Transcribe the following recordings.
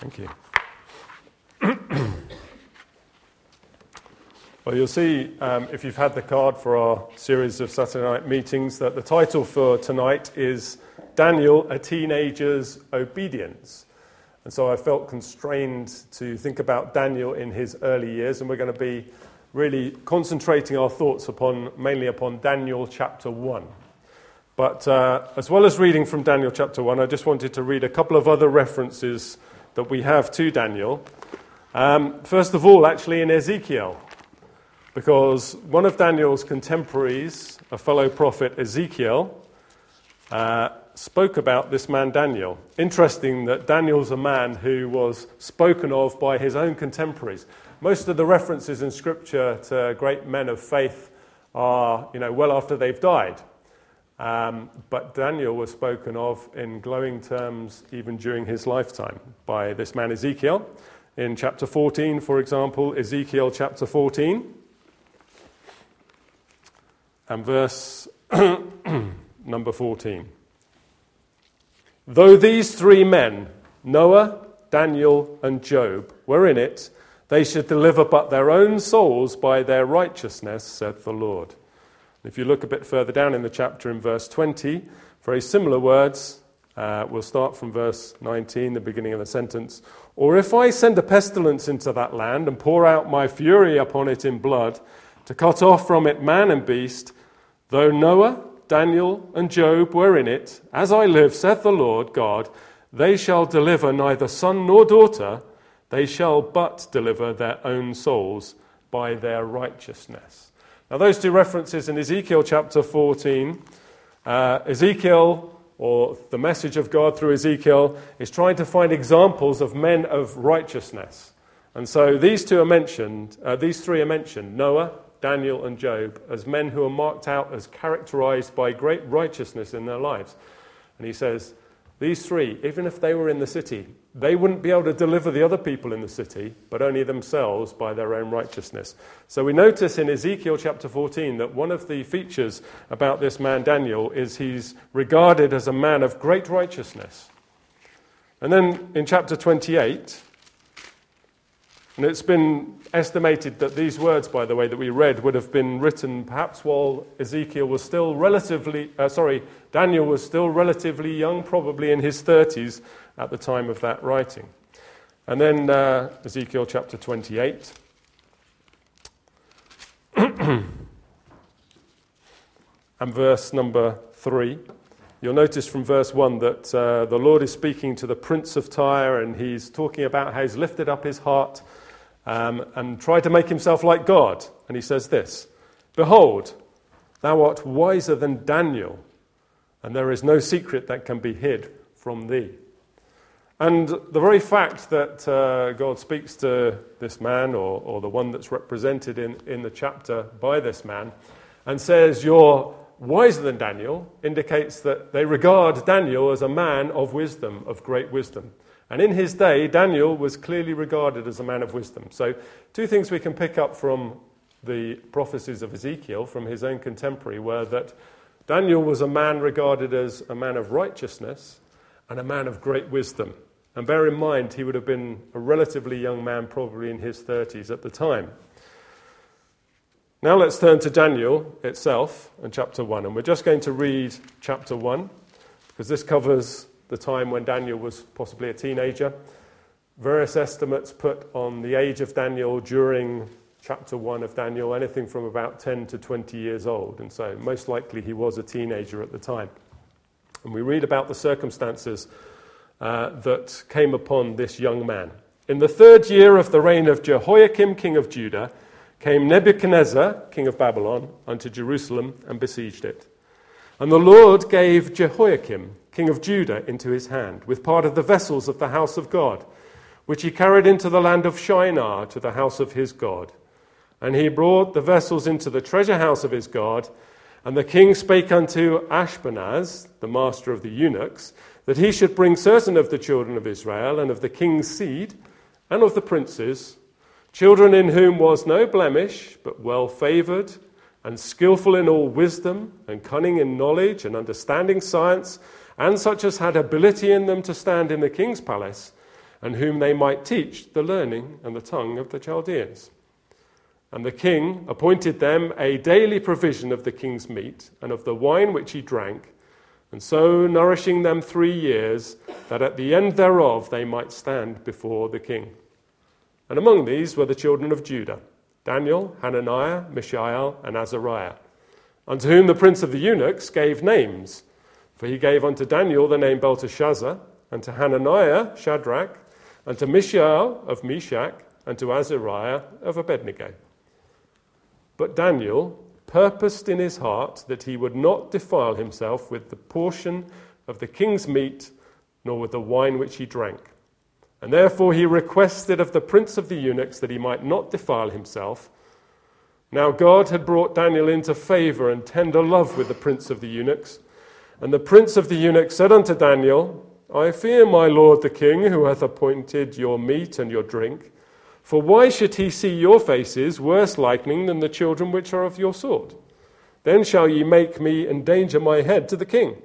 Thank you. Well, you'll see, if you've had the card for our series of Saturday night meetings, that the title for tonight is Daniel, a Teenager's Obedience. And so I felt constrained to think about Daniel in his early years, and we're going to be really concentrating our thoughts mainly upon Daniel chapter 1. But as well as reading from Daniel chapter 1, I just wanted to read a couple of other references that we have to Daniel. First of all, actually in Ezekiel, because one of Daniel's contemporaries, a fellow prophet Ezekiel, spoke about this man Daniel. Interesting that Daniel's a man who was spoken of by his own contemporaries. Most of the references in Scripture to great men of faith are, well after they've died. But Daniel was spoken of in glowing terms even during his lifetime by this man Ezekiel. In chapter 14, for example, Ezekiel chapter 14, and verse number 14. Though these three men, Noah, Daniel, and Job, were in it, they should deliver but their own souls by their righteousness, saith the Lord. If you look a bit further down in the chapter in verse 20, very similar words. We'll start from verse 19, the beginning of the sentence. Or if I send a pestilence into that land and pour out my fury upon it in blood, to cut off from it man and beast, though Noah, Daniel, and Job were in it, as I live, saith the Lord God, they shall deliver neither son nor daughter, they shall but deliver their own souls by their righteousness. Now those two references in Ezekiel chapter 14, Ezekiel, or the message of God through Ezekiel, is trying to find examples of men of righteousness. And so these three are mentioned, Noah, Daniel, and Job, as men who are marked out as characterized by great righteousness in their lives. And he says, these three, even if they were in the city, they wouldn't be able to deliver the other people in the city, but only themselves by their own righteousness. So we notice in Ezekiel chapter 14 that one of the features about this man Daniel is he's regarded as a man of great righteousness. And then in chapter 28, and it's been estimated that these words, by the way, that we read would have been written perhaps while Daniel was still relatively young, probably in his 30s at the time of that writing. And then Ezekiel chapter 28. And verse number 3. You'll notice from verse 1 that the Lord is speaking to the prince of Tyre, and he's talking about how he's lifted up his heart and tried to make himself like God. And he says this, Behold, thou art wiser than Daniel, and there is no secret that can be hid from thee. And the very fact that God speaks to this man, or the one that's represented in the chapter by this man, and says, you're wiser than Daniel, indicates that they regard Daniel as a man of wisdom, of great wisdom. And in his day, Daniel was clearly regarded as a man of wisdom. So two things we can pick up from the prophecies of Ezekiel, from his own contemporary, were that Daniel was a man regarded as a man of righteousness and a man of great wisdom. And bear in mind, he would have been a relatively young man, probably in his 30s at the time. Now let's turn to Daniel itself and chapter 1. And we're just going to read chapter 1, because this covers the time when Daniel was possibly a teenager. Various estimates put on the age of Daniel during chapter 1 of Daniel, anything from about 10 to 20 years old. And so most likely he was a teenager at the time. And we read about the circumstances that came upon this young man. In the 3rd year of the reign of Jehoiakim, king of Judah, came Nebuchadnezzar, king of Babylon, unto Jerusalem and besieged it. And the Lord gave Jehoiakim, king of Judah, into his hand, with part of the vessels of the house of God, which he carried into the land of Shinar to the house of his God. And he brought the vessels into the treasure house of his God. And the king spake unto Ashpenaz, the master of the eunuchs, that he should bring certain of the children of Israel, and of the king's seed, and of the princes, children in whom was no blemish, but well favoured, and skillful in all wisdom, and cunning in knowledge, and understanding science, and such as had ability in them to stand in the king's palace, and whom they might teach the learning and the tongue of the Chaldeans. And the king appointed them a daily provision of the king's meat and of the wine which he drank, and so nourishing them 3 years, that at the end thereof they might stand before the king. And among these were the children of Judah, Daniel, Hananiah, Mishael, and Azariah, unto whom the prince of the eunuchs gave names. For he gave unto Daniel the name Belteshazzar, and to Hananiah Shadrach, and to Mishael of Meshach, and to Azariah of Abednego. But Daniel purposed in his heart that he would not defile himself with the portion of the king's meat, nor with the wine which he drank. And therefore he requested of the prince of the eunuchs that he might not defile himself. Now God had brought Daniel into favor and tender love with the prince of the eunuchs. And the prince of the eunuchs said unto Daniel, I fear my lord the king, who hath appointed your meat and your drink. For why should he see your faces worse likening than the children which are of your sort? Then shall ye make me endanger my head to the king.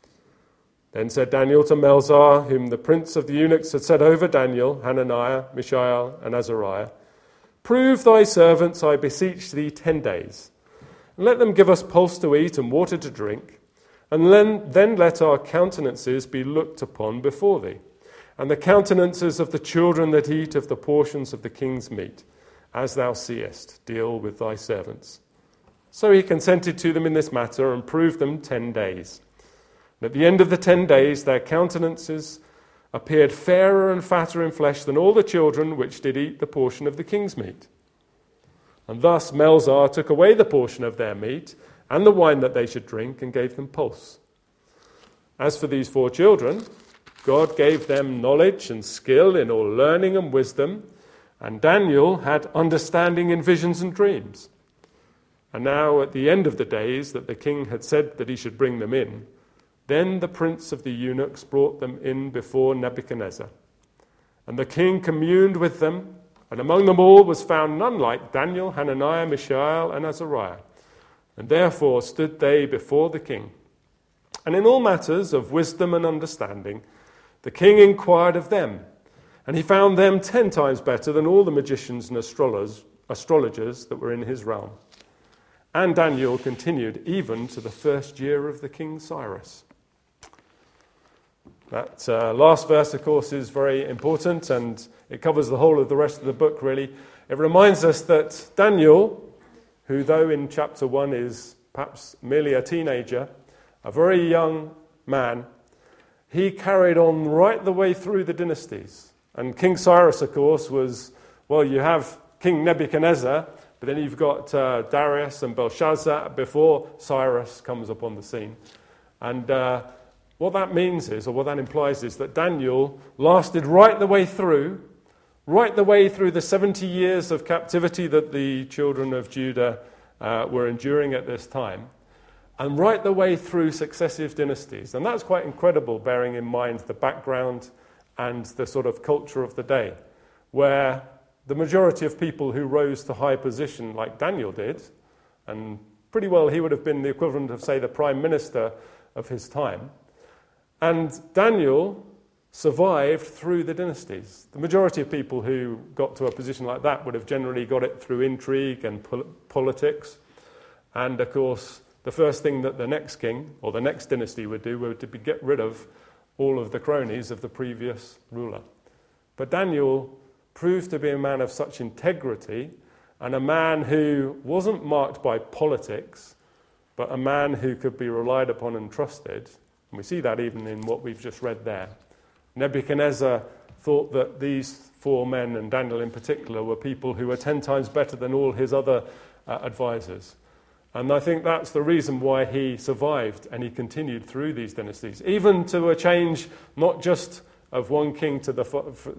Then said Daniel to Melzar, whom the prince of the eunuchs had set over Daniel, Hananiah, Mishael, and Azariah, Prove thy servants, I beseech thee, 10 days, and let them give us pulse to eat and water to drink, and then let our countenances be looked upon before thee, and the countenances of the children that eat of the portions of the king's meat, as thou seest, deal with thy servants. So he consented to them in this matter, and proved them 10 days. And at the end of the 10 days their countenances appeared fairer and fatter in flesh than all the children which did eat the portion of the king's meat. And thus Melzar took away the portion of their meat, and the wine that they should drink, and gave them pulse. As for these 4 children, God gave them knowledge and skill in all learning and wisdom, and Daniel had understanding in visions and dreams. And now at the end of the days that the king had said that he should bring them in, then the prince of the eunuchs brought them in before Nebuchadnezzar. And the king communed with them, and among them all was found none like Daniel, Hananiah, Mishael, and Azariah. And therefore stood they before the king. And in all matters of wisdom and understanding, the king inquired of them, and he found them 10 times better than all the magicians and astrologers that were in his realm. And Daniel continued even to the 1st year of the king Cyrus. That last verse, of course, is very important, and it covers the whole of the rest of the book, really. It reminds us that Daniel, who though in chapter 1 is perhaps merely a teenager, a very young man, he carried on right the way through the dynasties. And King Cyrus, of course, was, well, you have King Nebuchadnezzar, but then you've got Darius and Belshazzar before Cyrus comes up on the scene. And what that means is, or what that implies is, that Daniel lasted right the way through the 70 years of captivity that the children of Judah were enduring at this time, and right the way through successive dynasties. And that's quite incredible, bearing in mind the background and the sort of culture of the day, where the majority of people who rose to high position, like Daniel did, and pretty well he would have been the equivalent of, say, the prime minister of his time, and Daniel survived through the dynasties. The majority of people who got to a position like that would have generally got it through intrigue and politics. And, of course, the first thing that the next king or the next dynasty would do would be get rid of all of the cronies of the previous ruler. But Daniel proved to be a man of such integrity, and a man who wasn't marked by politics, but a man who could be relied upon and trusted. And we see that even in what we've just read there. Nebuchadnezzar thought that these 4 men, and Daniel in particular, were people who were 10 times better than all his other advisors. And I think that's the reason why he survived and he continued through these dynasties, even to a change not just of one king to the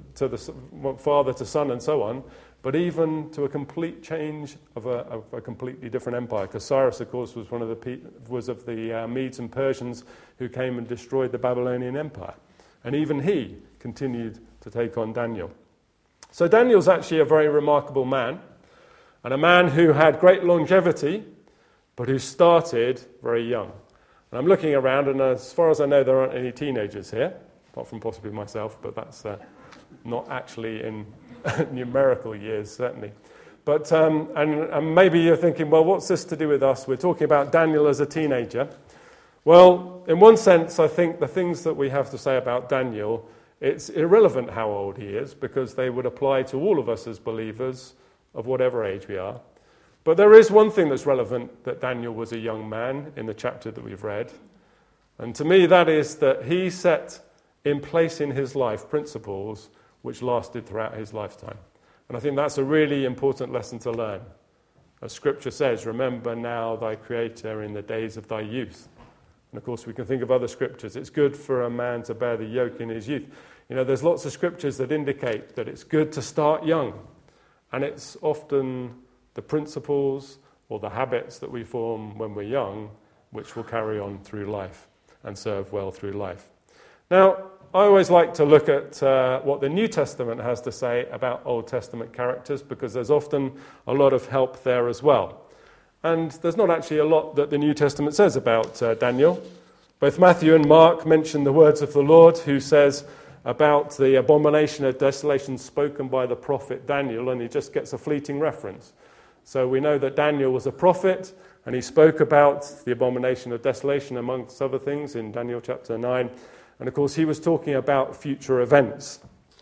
father to son and so on, but even to a complete change of a completely different empire. Because Cyrus, of course, was of the Medes and Persians who came and destroyed the Babylonian Empire. And even he continued to take on Daniel. So Daniel's actually a very remarkable man, and a man who had great longevity, but who started very young. And I'm looking around, and as far as I know, there aren't any teenagers here, apart from possibly myself, but not actually in numerical years, certainly. But and maybe you're thinking, well, what's this to do with us? We're talking about Daniel as a teenager. Well, in one sense, I think the things that we have to say about Daniel, it's irrelevant how old he is, because they would apply to all of us as believers of whatever age we are. But there is one thing that's relevant, that Daniel was a young man in the chapter that we've read. And to me, that is that he set in place in his life principles which lasted throughout his lifetime. And I think that's a really important lesson to learn. As Scripture says, remember now thy Creator in the days of thy youth. And of course, we can think of other scriptures. It's good for a man to bear the yoke in his youth. You know, there's lots of scriptures that indicate that it's good to start young. And it's often the principles or the habits that we form when we're young which will carry on through life and serve well through life. Now, I always like to look at what the New Testament has to say about Old Testament characters, because there's often a lot of help there as well. And there's not actually a lot that the New Testament says about Daniel. Both Matthew and Mark mention the words of the Lord, who says about the abomination of desolation spoken by the prophet Daniel, and he just gets a fleeting reference. So we know that Daniel was a prophet, and he spoke about the abomination of desolation, amongst other things, in Daniel chapter 9. And of course, he was talking about future events.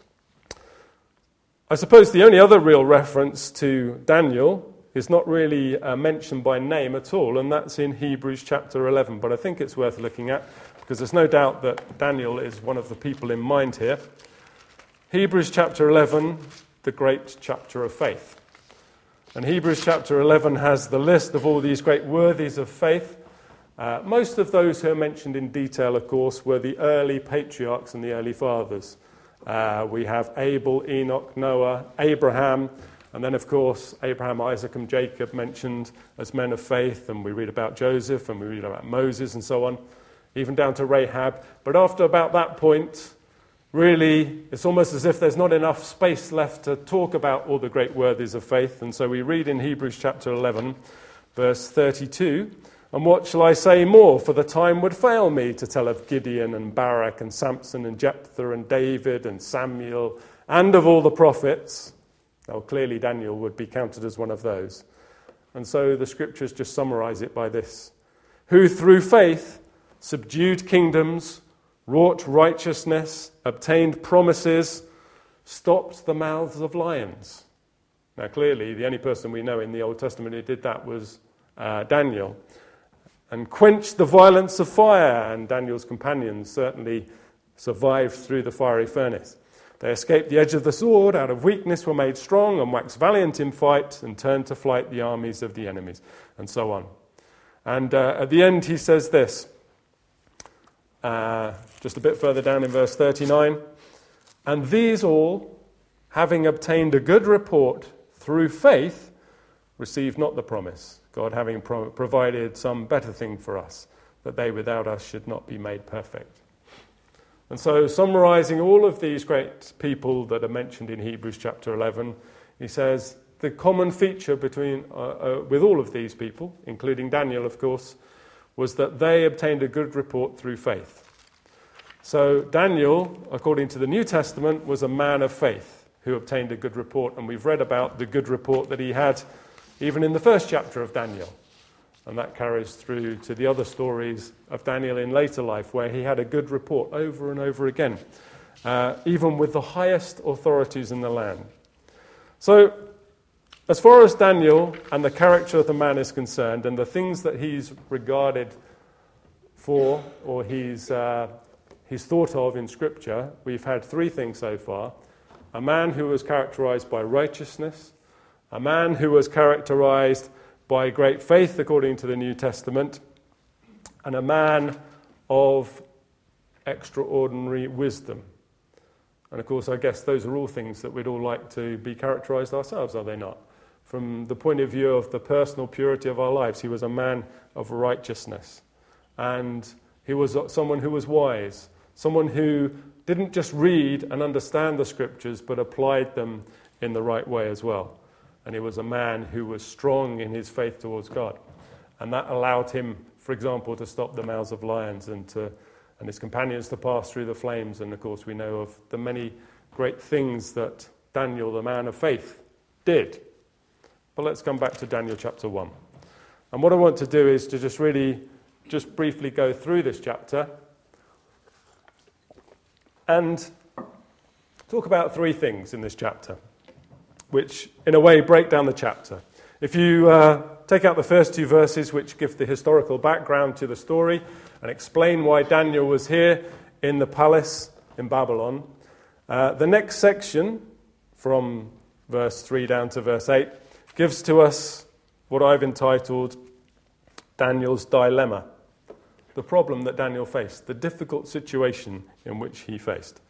I suppose the only other real reference to Daniel is not really mentioned by name at all, and that's in Hebrews chapter 11. But I think it's worth looking at, because there's no doubt that Daniel is one of the people in mind here. Hebrews chapter 11, the great chapter of faith. And Hebrews chapter 11 has the list of all these great worthies of faith. Most of those who are mentioned in detail, of course, were the early patriarchs and the early fathers. We have Abel, Enoch, Noah, Abraham, and then, of course, Abraham, Isaac, and Jacob mentioned as men of faith, and we read about Joseph, and we read about Moses, and so on, even down to Rahab. But after about that point, really, it's almost as if there's not enough space left to talk about all the great worthies of faith. And so we read in Hebrews chapter 11, verse 32, "And what shall I say more? For the time would fail me to tell of Gideon and Barak and Samson and Jephthah and David and Samuel and of all the prophets." Now, clearly Daniel would be counted as one of those. And so the scriptures just summarize it by this: "Who through faith subdued kingdoms, wrought righteousness, obtained promises, stopped the mouths of lions." Now, clearly, the only person we know in the Old Testament who did that was Daniel. "And quenched the violence of fire," and Daniel's companions certainly survived through the fiery furnace. "They escaped the edge of the sword, out of weakness were made strong, and waxed valiant in fight, and turned to flight the armies of the enemies," and so on. And at the end he says this, just a bit further down in verse 39, "And these all, having obtained a good report through faith, received not the promise, God having provided some better thing for us, that they without us should not be made perfect." And so, summarizing all of these great people that are mentioned in Hebrews chapter 11, he says the common feature between with all of these people, including Daniel, of course, was that they obtained a good report through faith. So Daniel, according to the New Testament, was a man of faith who obtained a good report, and we've read about the good report that he had even in the first chapter of Daniel. And that carries through to the other stories of Daniel in later life, where he had a good report over and over again, even with the highest authorities in the land. So, as far as Daniel and the character of the man is concerned, and the things that he's regarded for, or he's thought of in Scripture, we've had three things so far. A man who was characterized by righteousness, a man who was characterized by great faith according to the New Testament, and a man of extraordinary wisdom. And of course, I guess those are all things that we'd all like to be characterized ourselves, are they not? From the point of view of the personal purity of our lives, he was a man of righteousness. And he was someone who was wise, someone who didn't just read and understand the Scriptures, but applied them in the right way as well. And he was a man who was strong in his faith towards God. And that allowed him, for example, to stop the mouths of lions and his companions to pass through the flames. And of course, we know of the many great things that Daniel, the man of faith, did. But let's come back to Daniel chapter 1. And what I want to do is to just briefly go through this chapter and talk about three things in this chapter, which in a way break down the chapter. If you take out the first two verses, which give the historical background to the story and explain why Daniel was here in the palace in Babylon, the next section from verse 3 down to verse 8 gives to us what I've entitled Daniel's dilemma, the problem that Daniel faced, the difficult situation in which he faced.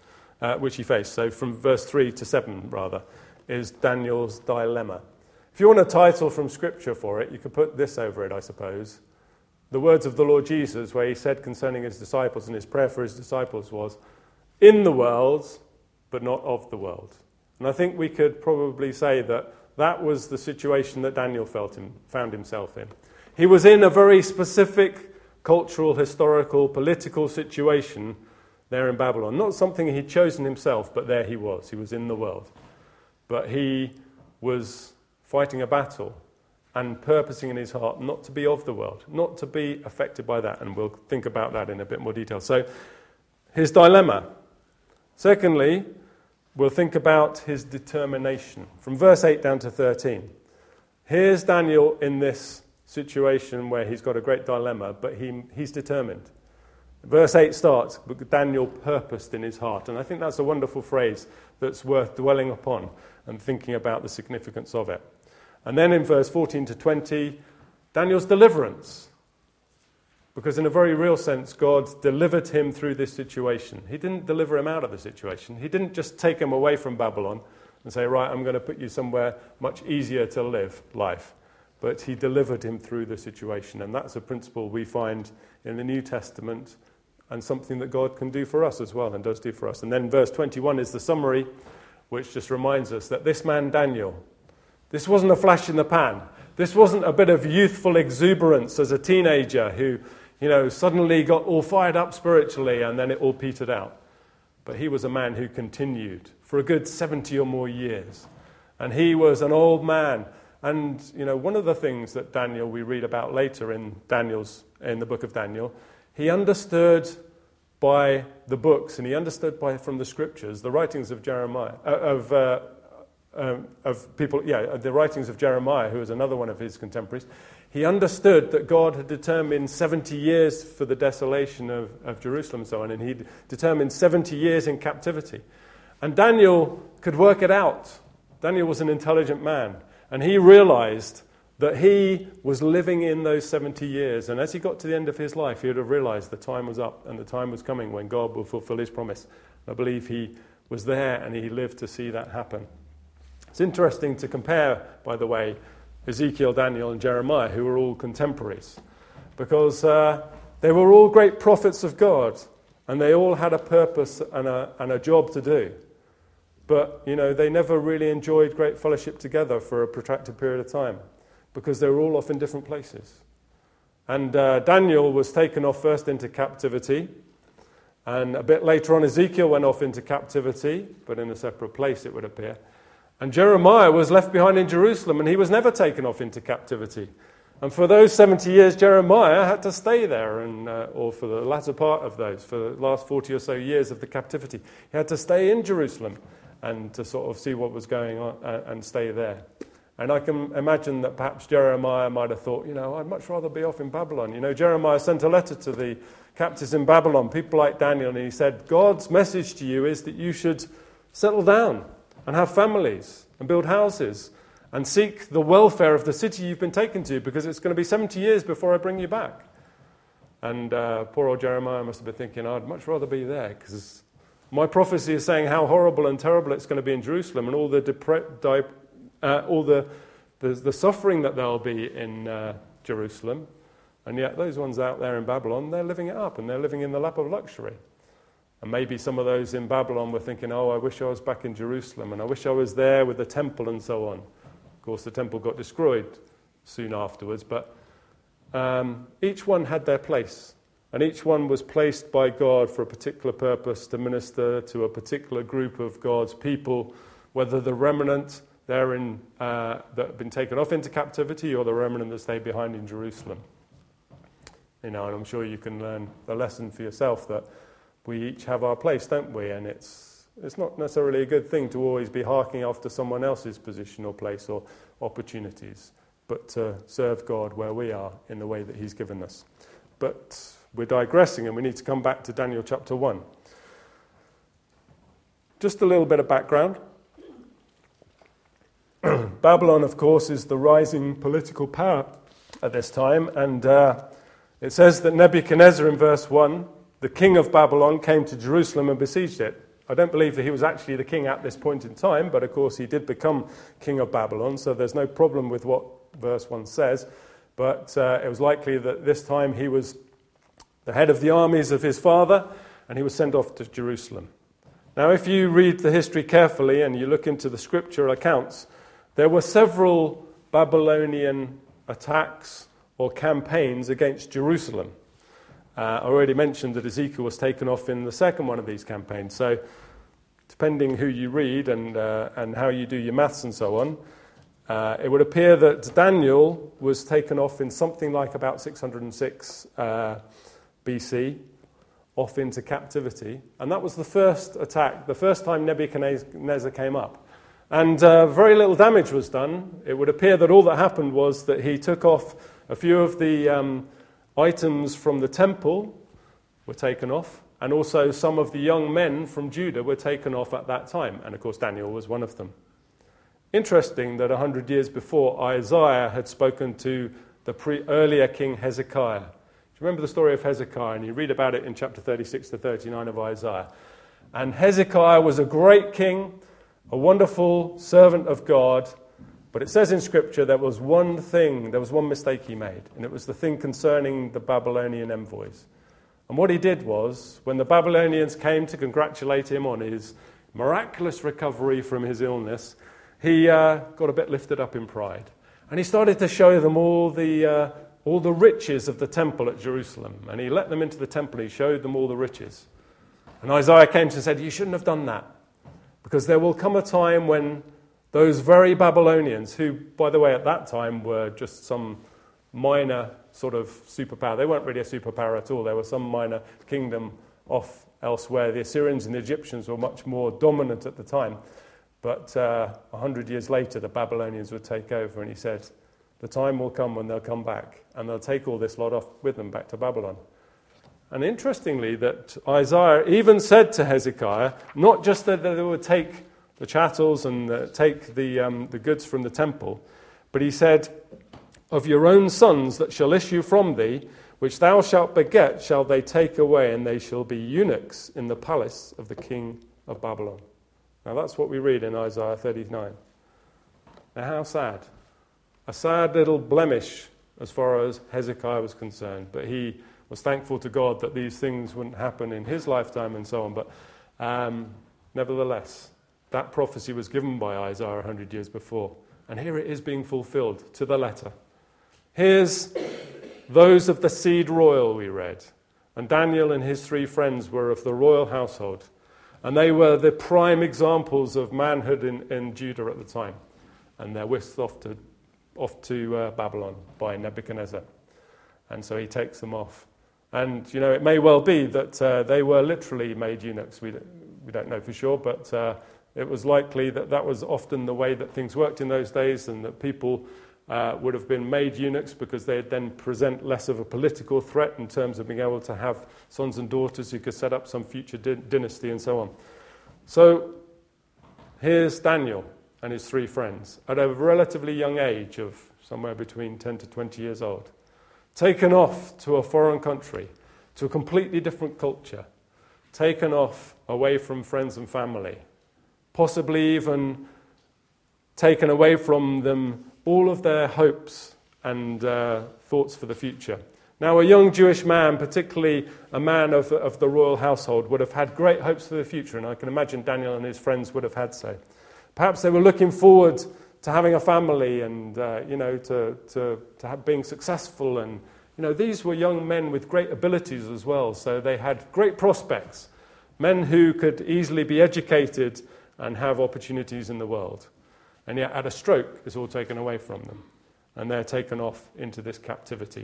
So from verse 3 to 7, rather, is Daniel's dilemma. If you want a title from Scripture for it, you could put this over it, I suppose. The words of the Lord Jesus, where he said concerning his disciples, and his prayer for his disciples was, in the world, but not of the world. And I think we could probably say that that was the situation that Daniel found himself in. He was in a very specific cultural, historical, political situation there in Babylon. Not something he'd chosen himself, but there he was. He was in the world. But he was fighting a battle and purposing in his heart not to be of the world, not to be affected by that. And we'll think about that in a bit more detail. So his dilemma. Secondly, we'll think about his determination. From verse 8 down to 13. Here's Daniel in this situation where he's got a great dilemma, but he's determined. Verse 8 starts, Daniel purposed in his heart. And I think that's a wonderful phrase that's worth dwelling upon and thinking about the significance of it. And then in verse 14 to 20, Daniel's deliverance. Because in a very real sense, God delivered him through this situation. He didn't deliver him out of the situation. He didn't just take him away from Babylon and say, right, I'm going to put you somewhere much easier to live life. But he delivered him through the situation. And that's a principle we find in the New Testament and something that God can do for us as well and does do for us. And then verse 21 is the summary, which just reminds us that this man Daniel, this wasn't a flash in the pan. This wasn't a bit of youthful exuberance as a teenager who, suddenly got all fired up spiritually and then it all petered out. But he was a man who continued for a good 70 or more years. And he was an old man. And, one of the things that Daniel, we read about later in the book of Daniel, he understood by the books and he understood from the scriptures, the writings of Jeremiah, the writings of Jeremiah, who was another one of his contemporaries. He understood that God had determined 70 years for the desolation of Jerusalem and so on, and he'd determined 70 years in captivity. And Daniel could work it out. Daniel was an intelligent man, and he realized that he was living in those 70 years. And as he got to the end of his life, he would have realized the time was up and the time was coming when God will fulfill his promise. I believe he was there and he lived to see that happen. It's interesting to compare, by the way, Ezekiel, Daniel, and Jeremiah, who were all contemporaries, because they were all great prophets of God, and they all had a purpose and a job to do. But, they never really enjoyed great fellowship together for a protracted period of time, because they were all off in different places. And Daniel was taken off first into captivity, and a bit later on Ezekiel went off into captivity, but in a separate place it would appear. And Jeremiah was left behind in Jerusalem, and he was never taken off into captivity. And for those 70 years, Jeremiah had to stay there, or for the latter part of those, for the last 40 or so years of the captivity. He had to stay in Jerusalem and to sort of see what was going on and stay there. And I can imagine that perhaps Jeremiah might have thought, I'd much rather be off in Babylon. Jeremiah sent a letter to the captives in Babylon, people like Daniel, and he said, God's message to you is that you should settle down and have families and build houses and seek the welfare of the city you've been taken to, because it's going to be 70 years before I bring you back. And poor old Jeremiah must have been thinking, I'd much rather be there, because my prophecy is saying how horrible and terrible it's going to be in Jerusalem, and all the suffering that there'll be in Jerusalem. And yet those ones out there in Babylon, they're living it up, and they're living in the lap of luxury. And maybe some of those in Babylon were thinking, I wish I was back in Jerusalem, and I wish I was there with the temple and so on. Of course, the temple got destroyed soon afterwards, but each one had their place And each one was placed by God for a particular purpose to minister to a particular group of God's people, whether the remnant that have been taken off into captivity or the remnant that stayed behind in Jerusalem. And I'm sure you can learn the lesson for yourself that we each have our place, don't we? And it's not necessarily a good thing to always be harking after someone else's position or place or opportunities, but to serve God where we are in the way that he's given us. But we're digressing, and we need to come back to Daniel chapter 1. Just a little bit of background. Babylon, of course, is the rising political power at this time, and it says that Nebuchadnezzar in verse 1, the king of Babylon, came to Jerusalem and besieged it. I don't believe that he was actually the king at this point in time, but of course he did become king of Babylon, so there's no problem with what verse 1 says. But it was likely that this time he was the head of the armies of his father, and he was sent off to Jerusalem. Now, if you read the history carefully and you look into the scriptural accounts, there were several Babylonian attacks or campaigns against Jerusalem. I already mentioned that Ezekiel was taken off in the second one of these campaigns. So, depending who you read and how you do your maths and so on, it would appear that Daniel was taken off in something like about 606 BC, off into captivity. And that was the first attack, the first time Nebuchadnezzar came up. And very little damage was done. It would appear that all that happened was that he took off a few of the items from the temple were taken off, and also some of the young men from Judah were taken off at that time. And of course, Daniel was one of them. Interesting that 100 years before, Isaiah had spoken to the earlier king Hezekiah. Do you remember the story of Hezekiah? And you read about it in chapter 36 to 39 of Isaiah. And Hezekiah was a great king, a wonderful servant of God, but it says in Scripture there was one mistake he made, and it was the thing concerning the Babylonian envoys. And what he did was, when the Babylonians came to congratulate him on his miraculous recovery from his illness, he got a bit lifted up in pride. And he started to show them all the riches of the temple at Jerusalem. And he let them into the temple, he showed them all the riches. And Isaiah came and said, you shouldn't have done that, because there will come a time when those very Babylonians, who, by the way, at that time were just some minor sort of superpower. They weren't really a superpower at all. They were some minor kingdom off elsewhere. The Assyrians and the Egyptians were much more dominant at the time. But 100 years later, the Babylonians would take over, and he said, the time will come when they'll come back, and they'll take all this lot off with them back to Babylon. And interestingly, that Isaiah even said to Hezekiah, not just that they would take the chattels and take the goods from the temple, but he said, of your own sons that shall issue from thee, which thou shalt beget, shall they take away, and they shall be eunuchs in the palace of the king of Babylon. Now that's what we read in Isaiah 39. Now how sad. A sad little blemish as far as Hezekiah was concerned, but he was thankful to God that these things wouldn't happen in his lifetime and so on. But nevertheless, that prophecy was given by Isaiah 100 years before. And here it is being fulfilled to the letter. Here's those of the seed royal we read. And Daniel and his 3 friends were of the royal household. And they were the prime examples of manhood in Judah at the time. And they're whisked off to Babylon by Nebuchadnezzar. And so he takes them off. And, it may well be that they were literally made eunuchs. We don't know for sure, but it was likely that that was often the way that things worked in those days, and that people would have been made eunuchs because they'd then present less of a political threat in terms of being able to have sons and daughters who could set up some future dynasty and so on. So here's Daniel and his 3 friends at a relatively young age of somewhere between 10 to 20 years old, taken off to a foreign country, to a completely different culture, taken off away from friends and family, possibly even taken away from them all of their hopes and thoughts for the future. Now, a young Jewish man, particularly a man of the royal household, would have had great hopes for the future, and I can imagine Daniel and his friends would have had so. Perhaps they were looking forward to having a family and, to being successful and, these were young men with great abilities as well, so they had great prospects, men who could easily be educated and have opportunities in the world. And yet at a stroke, it's all taken away from them, and they're taken off into this captivity.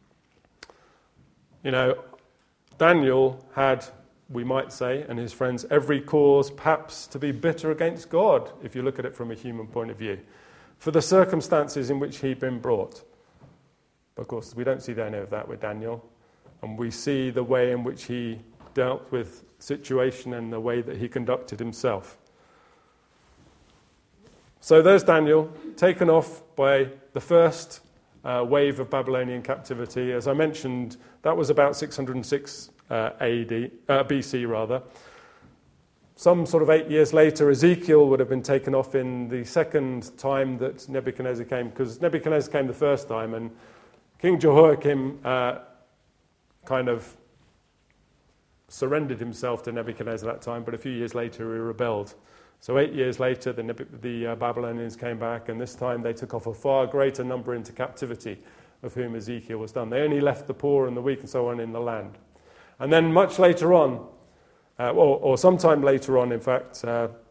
Daniel had, we might say, and his friends, every cause perhaps to be bitter against God, if you look at it from a human point of view, for the circumstances in which he'd been brought. But of course, we don't see any of that with Daniel, and we see the way in which he dealt with the situation and the way that he conducted himself. So there's Daniel, taken off by the first wave of Babylonian captivity. As I mentioned, that was about 606 BC rather. Some sort of 8 years later, Ezekiel would have been taken off in the second time that Nebuchadnezzar came, because Nebuchadnezzar came the first time, and King Jehoiakim kind of surrendered himself to Nebuchadnezzar that time, but a few years later he rebelled. So 8 years later, the Babylonians came back, and this time they took off a far greater number into captivity, of whom Ezekiel was done. They only left the poor and the weak and so on in the land. And then much later on, or sometime later on, in fact,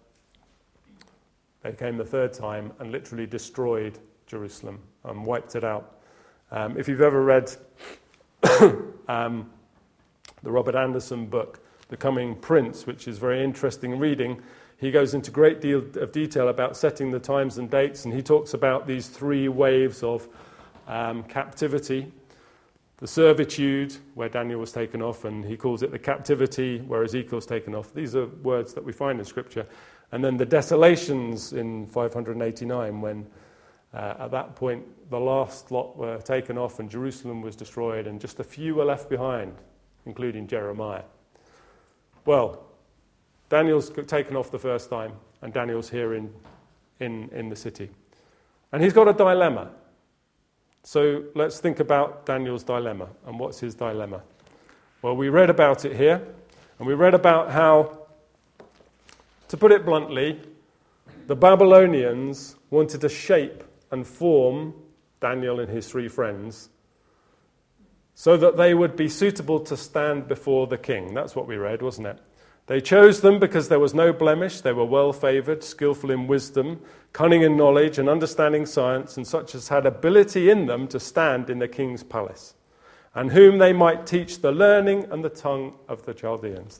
they came the third time and literally destroyed Jerusalem and wiped it out. If you've ever read the Robert Anderson book, The Coming Prince, which is very interesting reading, he goes into great deal of detail about setting the times and dates, and he talks about these three waves of captivity. The servitude, where Daniel was taken off, and he calls it the captivity, where Ezekiel's taken off. These are words that we find in Scripture. And then the desolations in 589, when at that point the last lot were taken off and Jerusalem was destroyed, and just a few were left behind, including Jeremiah. Well, Daniel's taken off the first time, and Daniel's here in the city. And he's got a dilemma. So let's think about Daniel's dilemma. And what's his dilemma? Well, we read about it here, and we read about how, to put it bluntly, the Babylonians wanted to shape and form Daniel and his three friends so that they would be suitable to stand before the king. That's what we read, wasn't it? They chose them because there was no blemish. They were well-favored, skillful in wisdom, cunning in knowledge, and understanding science, and such as had ability in them to stand in the king's palace, and whom they might teach the learning and the tongue of the Chaldeans.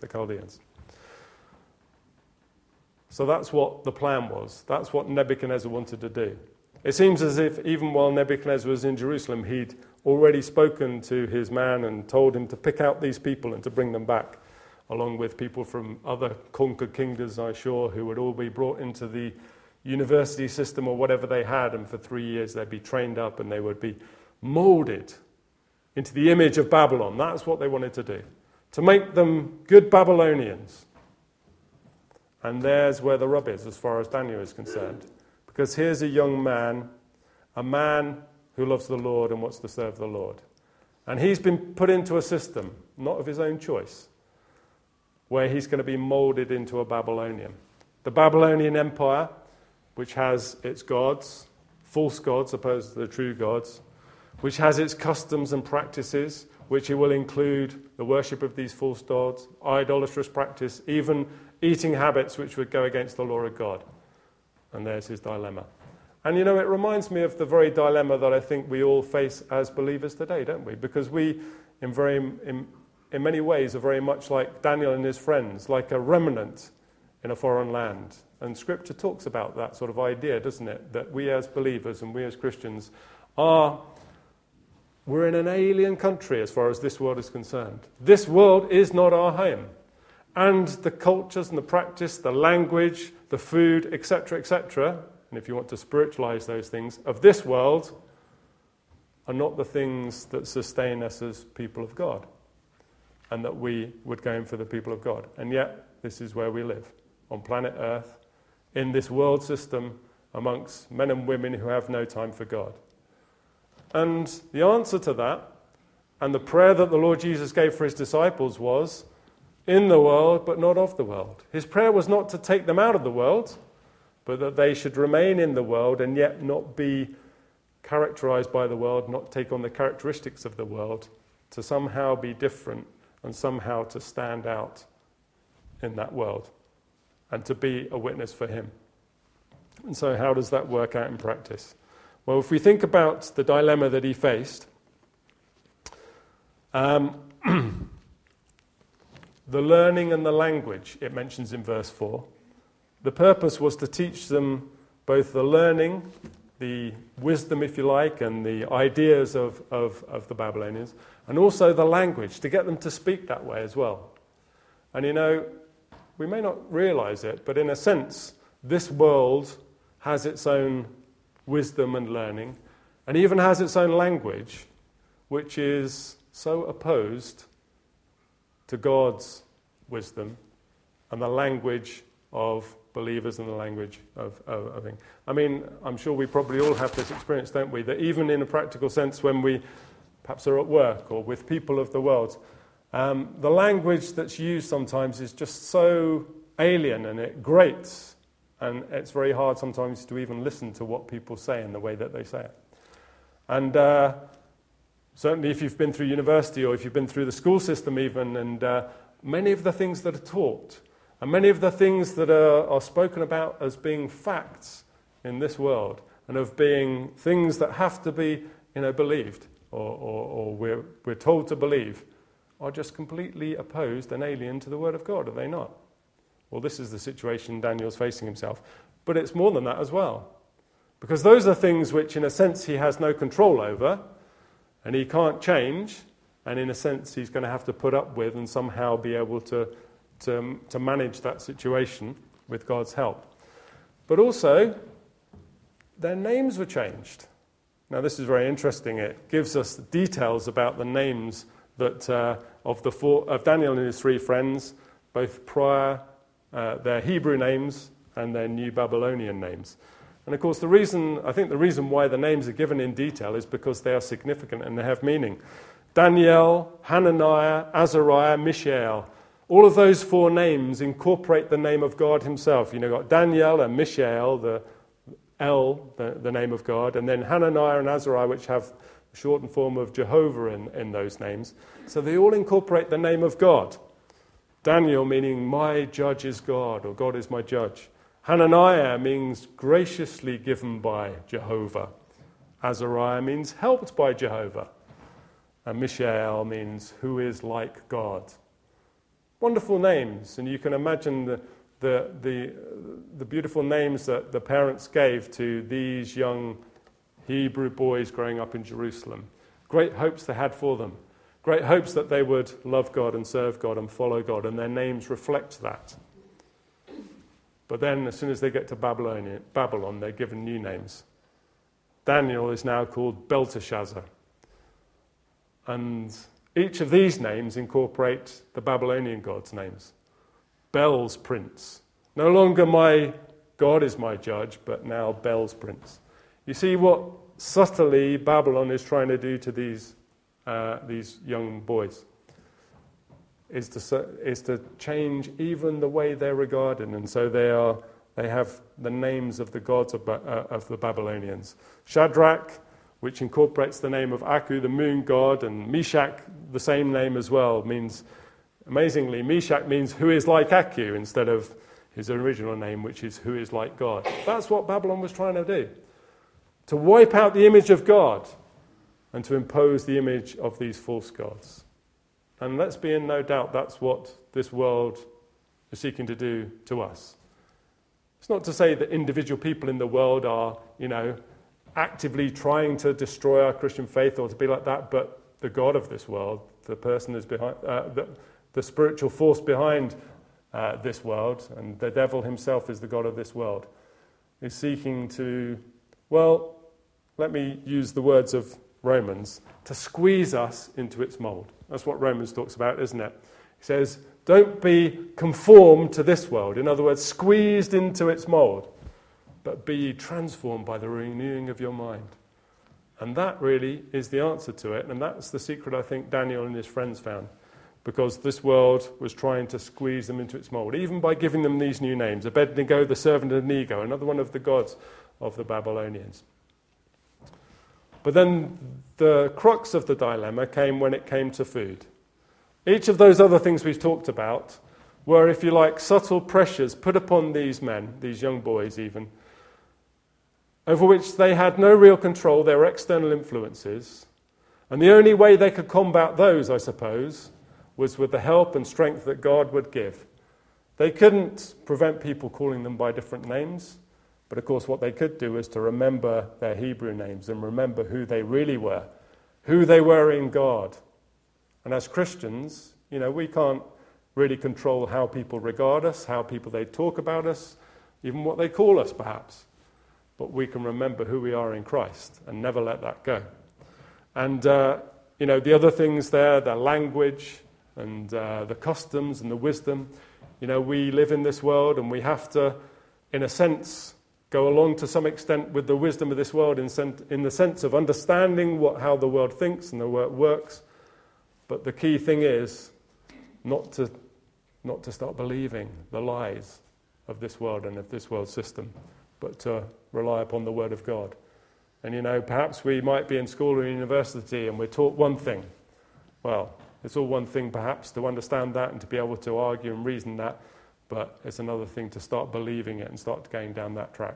So that's what the plan was. That's what Nebuchadnezzar wanted to do. It seems as if even while Nebuchadnezzar was in Jerusalem, he'd already spoken to his man and told him to pick out these people and to bring them back, along with people from other conquered kingdoms, I'm sure, who would all be brought into the university system or whatever they had, and for 3 years they'd be trained up and they would be molded into the image of Babylon. That's what they wanted to do, to make them good Babylonians. And there's where the rub is as far as Daniel is concerned. Because here's a young man, a man who loves the Lord and wants to serve the Lord. And he's been put into a system, not of his own choice, where he's going to be molded into a Babylonian. The Babylonian Empire, which has its gods, false gods opposed to the true gods, which has its customs and practices, which it will include the worship of these false gods, idolatrous practice, even eating habits which would go against the law of God. And there's his dilemma. And it reminds me of the very dilemma that I think we all face as believers today, don't we? Because we, in many ways, are very much like Daniel and his friends, like a remnant in a foreign land. And Scripture talks about that sort of idea, doesn't it? That we as believers and we as Christians we're in an alien country as far as this world is concerned. This world is not our home. And the cultures and the practice, the language, the food, etc., and if you want to spiritualize those things, of this world are not the things that sustain us as people of God, and that we would go in for the people of God. And yet, this is where we live, on planet Earth, in this world system, amongst men and women who have no time for God. And the answer to that, and the prayer that the Lord Jesus gave for his disciples was, in the world, but not of the world. His prayer was not to take them out of the world, but that they should remain in the world and yet not be characterized by the world, not take on the characteristics of the world, to somehow be different and somehow to stand out in that world and to be a witness for him. And so how does that work out in practice? Well, if we think about the dilemma that he faced, the learning and the language it mentions in verse 4, the purpose was to teach them both the learning, the wisdom, if you like, and the ideas of the Babylonians, and also the language, to get them to speak that way as well. And you know, we may not realize it, but in a sense, this world has its own wisdom and learning, and even has its own language, which is so opposed to God's wisdom and the language of believers and the language of I mean, I'm sure we probably all have this experience, don't we? That even in a practical sense, when we perhaps are at work or with people of the world, the language that's used sometimes is just so alien and it grates, and it's very hard sometimes to even listen to what people say in the way that they say it. And certainly if you've been through university or if you've been through the school system even, and many of the things that are taught and many of the things that are spoken about as being facts in this world and of being things that have to be, believed or we're told to believe, are just completely opposed and alien to the Word of God, are they not? Well, this is the situation Daniel's facing himself. But it's more than that as well. Because those are things which, in a sense, he has no control over, and he can't change, and in a sense, he's going to have to put up with and somehow be able to manage that situation with God's help. But also, their names were changed. Now, this is very interesting. It gives us details about the names that of Daniel and his three friends, both prior, their Hebrew names and their new Babylonian names. And of course, the reason why the names are given in detail is because they are significant and they have meaning. Daniel, Hananiah, Azariah, Mishael. All of those four names incorporate the name of God himself. You've got Daniel and Mishael, the name of God, and then Hananiah and Azariah, which have the shortened form of Jehovah in those names. So they all incorporate the name of God. Daniel meaning my judge is God, or God is my judge. Hananiah means graciously given by Jehovah. Azariah means helped by Jehovah. And Mishael means who is like God. Wonderful names, and you can imagine the beautiful names that the parents gave to these young Hebrew boys growing up in Jerusalem. Great hopes they had for them. Great hopes that they would love God and serve God and follow God, and their names reflect that. But then as soon as they get to Babylon, they're given new names. Daniel is now called Belteshazzar. And each of these names incorporate the Babylonian gods' names. Bel's prince. No longer my God is my judge, but now Bel's prince. You see what subtly Babylon is trying to do to these young boys is to change even the way they're regarded, and so they have the names of the gods of the Babylonians. Shadrach, which incorporates the name of Aku, the moon god, and Meshach, the same name as well, means, amazingly, Meshach means who is like Aku instead of his original name, which is who is like God. That's what Babylon was trying to do, to wipe out the image of God and to impose the image of these false gods. And let's be in no doubt that's what this world is seeking to do to us. It's not to say that individual people in the world are, actively trying to destroy our Christian faith or to be like that, but the God of this world, the person is behind, the spiritual force behind this world, and the devil himself is the God of this world, is seeking to, well, let me use the words of Romans, to squeeze us into its mold. That's what Romans talks about, isn't it? He says, don't be conformed to this world. In other words, squeezed into its mold, but be transformed by the renewing of your mind. And that really is the answer to it, and that's the secret I think Daniel and his friends found, because this world was trying to squeeze them into its mold, even by giving them these new names. Abednego, the servant of Nego, another one of the gods of the Babylonians. But then the crux of the dilemma came when it came to food. Each of those other things we've talked about were, if you like, subtle pressures put upon these men, these young boys even, over which they had no real control. They were external influences. And the only way they could combat those, I suppose, was with the help and strength that God would give. They couldn't prevent people calling them by different names, but of course what they could do is to remember their Hebrew names and remember who they really were, who they were in God. And as Christians, we can't really control how people regard us, how people they talk about us, even what they call us perhaps. But we can remember who we are in Christ and never let that go. And, the other things there, the language and the customs and the wisdom, we live in this world and we have to, in a sense, go along to some extent with the wisdom of this world in the sense of understanding how the world thinks and the world works. But the key thing is not to start believing the lies of this world and of this world system, but to rely upon the Word of God. And perhaps we might be in school or university and we're taught one thing. Well, it's all one thing perhaps to understand that and to be able to argue and reason that, but it's another thing to start believing it and start going down that track.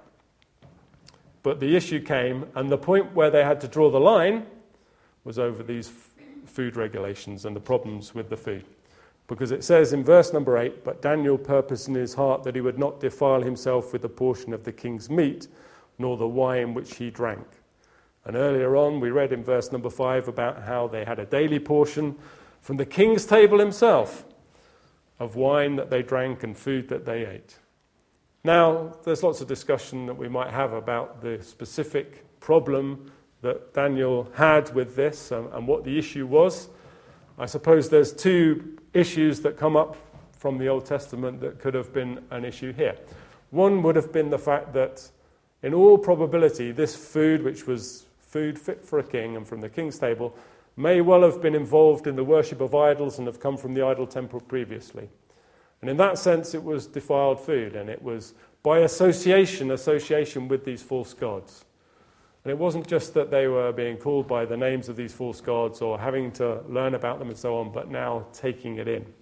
But the issue came, and the point where they had to draw the line was over these food regulations and the problems with the food. Because it says in verse number 8, "But Daniel purposed in his heart that he would not defile himself with the portion of the king's meat, nor the wine which he drank." And earlier on, we read in verse number 5 about how they had a daily portion from the king's table himself of wine that they drank and food that they ate. Now, there's lots of discussion that we might have about the specific problem that Daniel had with this and what the issue was. I suppose there's two issues that come up from the Old Testament that could have been an issue here. One would have been the fact that, in all probability, this food, which was food fit for a king and from the king's table, may well have been involved in the worship of idols and have come from the idol temple previously. And in that sense, it was defiled food, and it was by association with these false gods. And it wasn't just that they were being called by the names of these false gods or having to learn about them and so on, but now taking it in.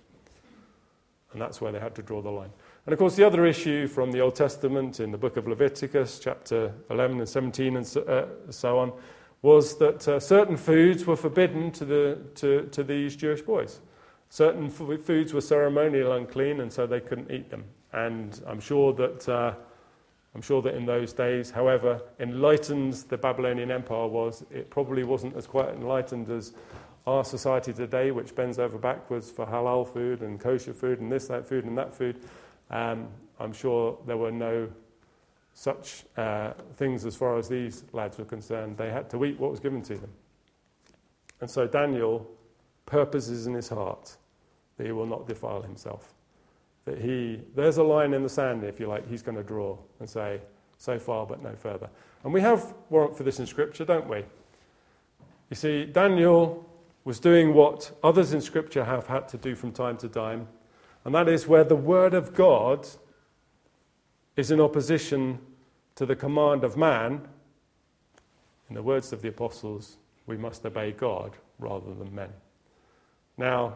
And that's where they had to draw the line. And of course, the other issue from the Old Testament in the book of Leviticus, chapter 11 and 17 and so on, was that certain foods were forbidden to these Jewish boys. Certain foods were ceremonial unclean, and so they couldn't eat them. And I'm sure that in those days, however enlightened the Babylonian Empire was, it probably wasn't as quite enlightened as our society today, which bends over backwards for halal food and kosher food and this, that food and that food. I'm sure there were no such things as far as these lads were concerned. They had to eat what was given to them. And so Daniel purposes in his heart that he will not defile himself. That there's a line in the sand, if you like, he's going to draw and say, so far but no further. And we have warrant for this in Scripture, don't we? You see, Daniel was doing what others in Scripture have had to do from time to time, and that is where the Word of God is in opposition to the command of man. In the words of the apostles, we must obey God rather than men. Now,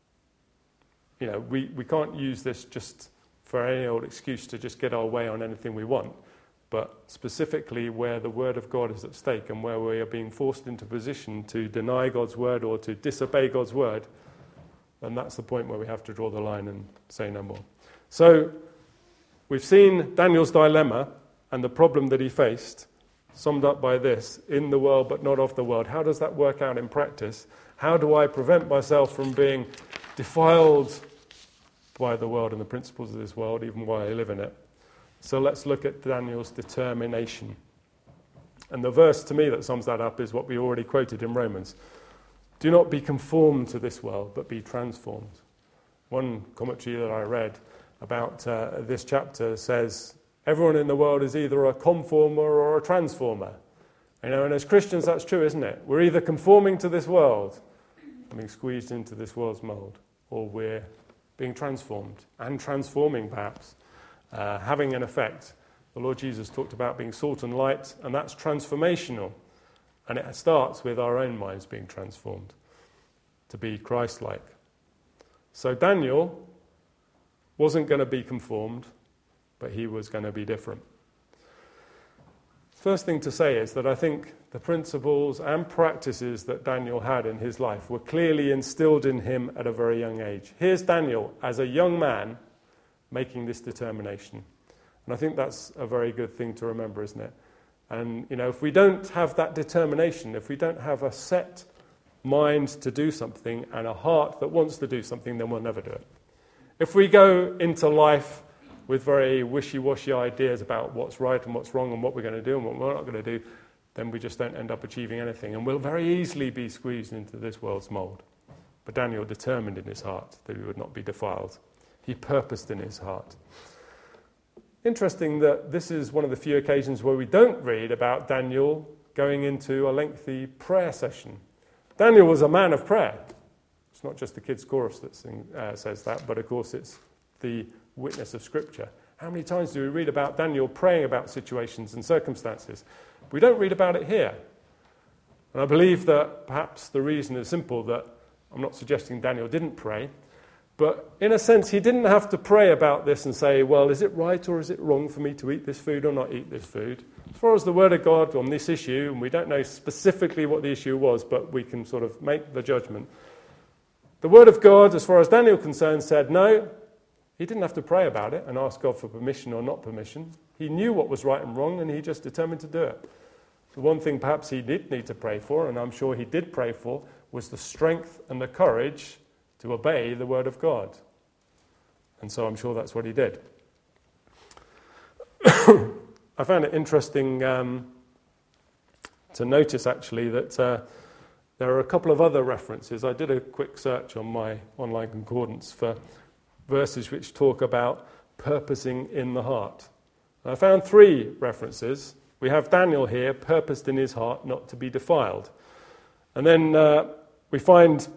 we can't use this just for any old excuse to just get our way on anything we want, but specifically where the Word of God is at stake and where we are being forced into position to deny God's Word or to disobey God's Word, and that's the point where we have to draw the line and say no more. So, we've seen Daniel's dilemma and the problem that he faced, summed up by this: in the world but not of the world. How does that work out in practice? How do I prevent myself from being defiled by the world and the principles of this world, even while I live in it? So let's look at Daniel's determination. And the verse to me that sums that up is what we already quoted in Romans. Do not be conformed to this world, but be transformed. One commentary that I read about this chapter says, everyone in the world is either a conformer or a transformer. And as Christians, that's true, isn't it? We're either conforming to this world, being squeezed into this world's mold, or we're being transformed and transforming, perhaps, having an effect. The Lord Jesus talked about being salt and light, and that's transformational. And it starts with our own minds being transformed to be Christ-like. So Daniel wasn't going to be conformed, but he was going to be different. First thing to say is that I think the principles and practices that Daniel had in his life were clearly instilled in him at a very young age. Here's Daniel as a young man making this determination. And I think that's a very good thing to remember, isn't it? And, if we don't have that determination, if we don't have a set mind to do something and a heart that wants to do something, then we'll never do it. If we go into life with very wishy-washy ideas about what's right and what's wrong and what we're going to do and what we're not going to do, then we just don't end up achieving anything. And we'll very easily be squeezed into this world's mould. But Daniel determined in his heart that he would not be defiled. He purposed in his heart. Interesting that this is one of the few occasions where we don't read about Daniel going into a lengthy prayer session. Daniel was a man of prayer. It's not just the kids' chorus that says that, but of course it's the witness of Scripture. How many times do we read about Daniel praying about situations and circumstances? We don't read about it here. And I believe that perhaps the reason is simple, that I'm not suggesting Daniel didn't pray, but in a sense he didn't have to pray about this and say, well, is it right or is it wrong for me to eat this food or not eat this food? As far as the Word of God on this issue, and we don't know specifically what the issue was, but we can sort of make the judgment. The Word of God, as far as Daniel concerned, said no. He didn't have to pray about it and ask God for permission or not permission. He knew what was right and wrong, and he just determined to do it. The one thing perhaps he did need to pray for, and I'm sure he did pray for, was the strength and the courage to obey the Word of God. And so I'm sure that's what he did. I found it interesting to notice, actually, that there are a couple of other references. I did a quick search on my online concordance for verses which talk about purposing in the heart. And I found 3 references. We have Daniel here, purposed in his heart not to be defiled. And then we find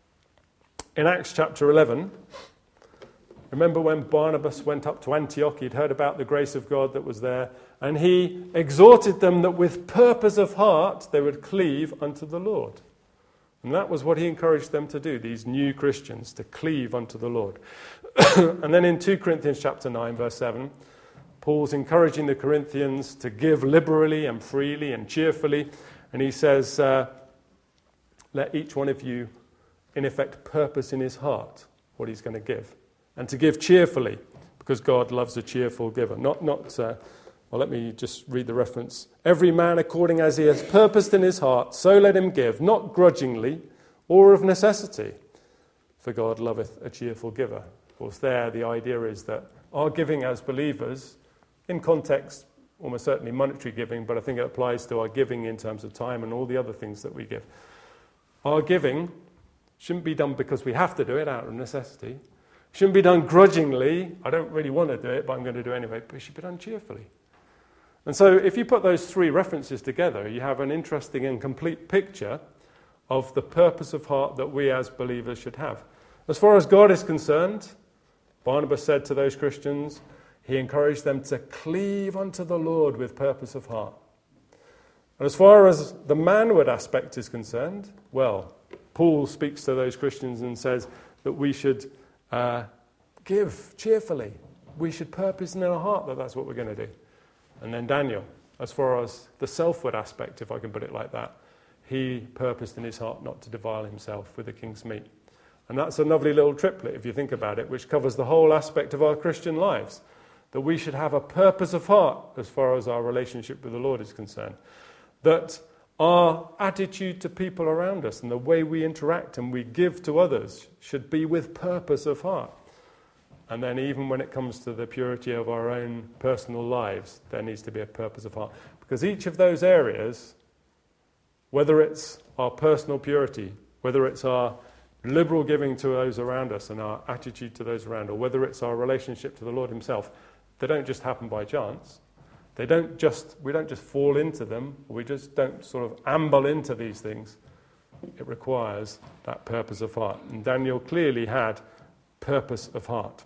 in Acts chapter 11, remember when Barnabas went up to Antioch, he'd heard about the grace of God that was there, and he exhorted them that with purpose of heart they would cleave unto the Lord. And that was what he encouraged them to do, these new Christians, to cleave unto the Lord. And then in 2 Corinthians chapter 9, verse 7, Paul's encouraging the Corinthians to give liberally and freely and cheerfully. And he says, let each one of you, in effect, purpose in his heart what he's going to give. And to give cheerfully, because God loves a cheerful giver. Well, let me just read the reference. Every man according as he has purposed in his heart, so let him give, not grudgingly or of necessity. For God loveth a cheerful giver. Of course, there the idea is that our giving as believers, in context, almost certainly monetary giving, but I think it applies to our giving in terms of time and all the other things that we give. Our giving shouldn't be done because we have to do it out of necessity. Shouldn't be done grudgingly. I don't really want to do it, but I'm going to do it anyway. But it should be done cheerfully. And so if you put those 3 references together, you have an interesting and complete picture of the purpose of heart that we as believers should have. As far as God is concerned, Barnabas said to those Christians, he encouraged them to cleave unto the Lord with purpose of heart. And as far as the manward aspect is concerned, well, Paul speaks to those Christians and says that we should give cheerfully. We should purpose in our heart that that's what we're going to do. And then Daniel, as far as the selfward aspect, if I can put it like that, he purposed in his heart not to defile himself with the king's meat. And that's a lovely little triplet, if you think about it, which covers the whole aspect of our Christian lives. That we should have a purpose of heart as far as our relationship with the Lord is concerned. That our attitude to people around us and the way we interact and we give to others should be with purpose of heart. And then even when it comes to the purity of our own personal lives, there needs to be a purpose of heart. Because each of those areas, whether it's our personal purity, whether it's our liberal giving to those around us and our attitude to those around, or whether it's our relationship to the Lord himself, they don't just happen by chance. We don't just fall into them. We just don't sort of amble into these things. It requires that purpose of heart. And Daniel clearly had purpose of heart.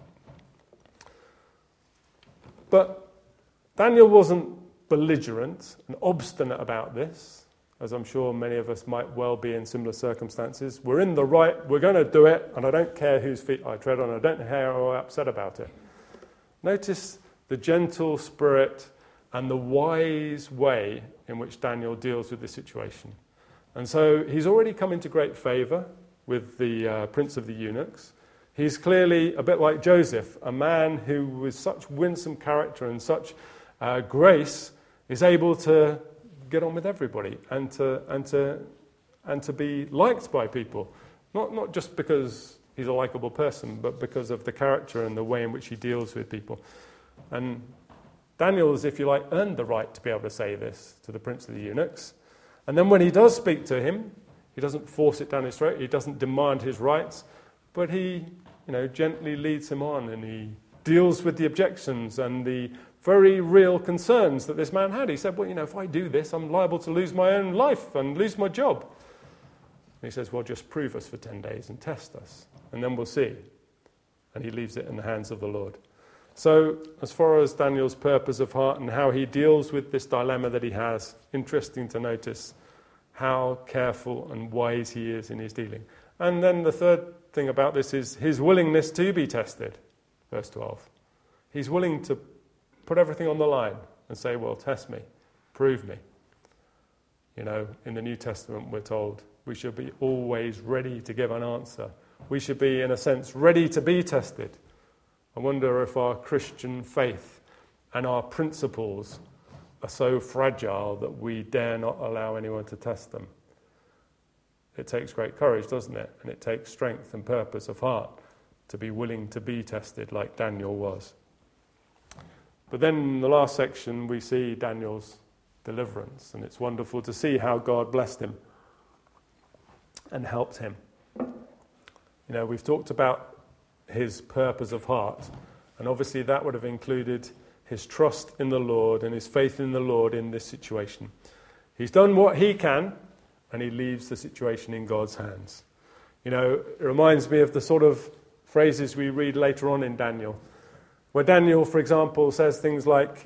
But Daniel wasn't belligerent and obstinate about this. as I'm sure many of us might well be in similar circumstances. We're in the right, we're going to do it, and I don't care whose feet I tread on, I don't care how I'm upset about it. Notice the gentle spirit and the wise way in which Daniel deals with this situation. And so he's already come into great favour with the prince of the eunuchs. He's clearly a bit like Joseph, a man who with such winsome character and such grace is able to get on with everybody and to be liked by people. Not just because he's a likable person, but because of the character and the way in which he deals with people. And Daniel's, if you like, earned the right to be able to say this to the prince of the eunuchs. And then when he does speak to him, he doesn't force it down his throat, he doesn't demand his rights, but he, gently leads him on, and he deals with the objections and the very real concerns that this man had. He said, well, if I do this, I'm liable to lose my own life and lose my job. And he says, well, just prove us for 10 days and test us, and then we'll see. And he leaves it in the hands of the Lord. So, as far as Daniel's purpose of heart and how he deals with this dilemma that he has, interesting to notice how careful and wise he is in his dealing. And then the third thing about this is his willingness to be tested. Verse 12. He's willing to put everything on the line and say, well, test me, prove me. In the New Testament we're told we should be always ready to give an answer. We should be, in a sense, ready to be tested. I wonder if our Christian faith and our principles are so fragile that we dare not allow anyone to test them. It takes great courage, doesn't it? And it takes strength and purpose of heart to be willing to be tested like Daniel was. But then in the last section we see Daniel's deliverance, and it's wonderful to see how God blessed him and helped him. We've talked about his purpose of heart, and obviously that would have included his trust in the Lord and his faith in the Lord in this situation. He's done what he can, and he leaves the situation in God's hands. It reminds me of the sort of phrases we read later on in Daniel, where Daniel, for example, says things like,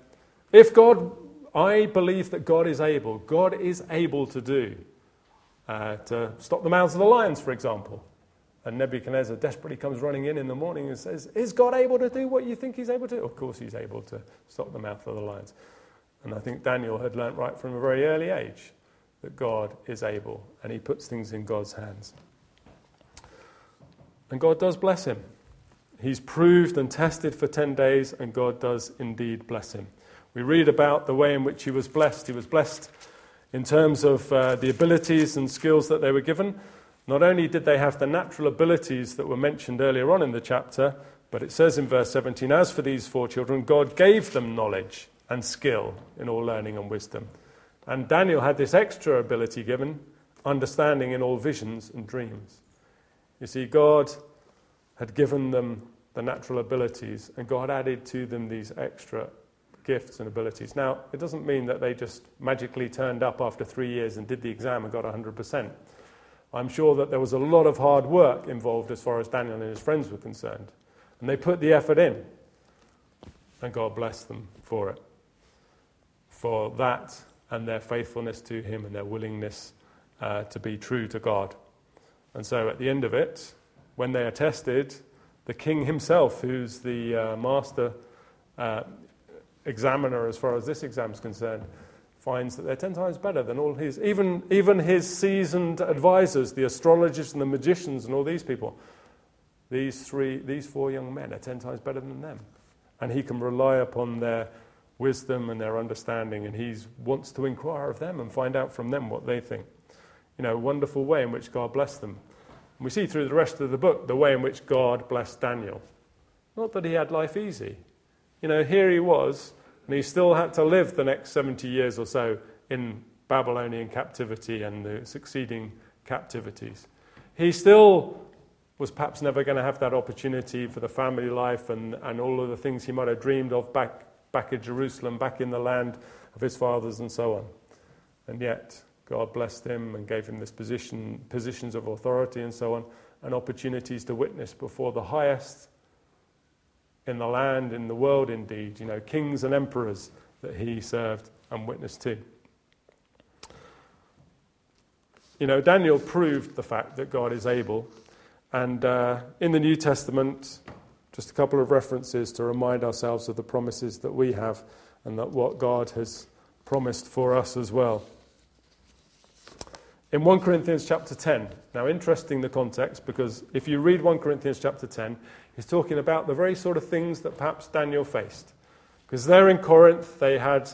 I believe that God is able to do, to stop the mouths of the lions, for example. And Nebuchadnezzar desperately comes running in the morning and says, is God able to do what you think he's able to? Of course he's able to stop the mouth of the lions. And I think Daniel had learnt right from a very early age that God is able, and he puts things in God's hands. And God does bless him. He's proved and tested for 10 days, and God does indeed bless him. We read about the way in which he was blessed. He was blessed in terms of the abilities and skills that they were given. Not only did they have the natural abilities that were mentioned earlier on in the chapter, but it says in verse 17, as for these 4 children, God gave them knowledge and skill in all learning and wisdom. And Daniel had this extra ability given, understanding in all visions and dreams. You see, God had given them the natural abilities, and God added to them these extra gifts and abilities. Now, it doesn't mean that they just magically turned up after 3 years and did the exam and got 100%. I'm sure that there was a lot of hard work involved as far as Daniel and his friends were concerned. And they put the effort in. And God blessed them for it. For that and their faithfulness to him and their willingness to be true to God. And so at the end of it, when they are tested, the king himself, who's the master examiner as far as this exam is concerned, finds that they're 10 times better than all his, even his seasoned advisors, the astrologers and the magicians and all these people. These 4 young men are 10 times better than them. And he can rely upon their wisdom and their understanding, and he wants to inquire of them and find out from them what they think. A wonderful way in which God blessed them. And we see through the rest of the book the way in which God blessed Daniel. Not that he had life easy. Here he was, and he still had to live the next 70 years or so in Babylonian captivity and the succeeding captivities. He still was perhaps never going to have that opportunity for the family life and all of the things he might have dreamed of back in Jerusalem, back in the land of his fathers and so on. And yet, God blessed him and gave him this positions of authority and so on, and opportunities to witness before the highest in the land, in the world indeed, kings and emperors that he served and witnessed to. Daniel proved the fact that God is able. And in the New Testament, just a couple of references to remind ourselves of the promises that we have and that what God has promised for us as well. In 1 Corinthians chapter 10, now interesting the context, because if you read 1 Corinthians chapter 10, he's talking about the very sort of things that perhaps Daniel faced. Because there in Corinth, they had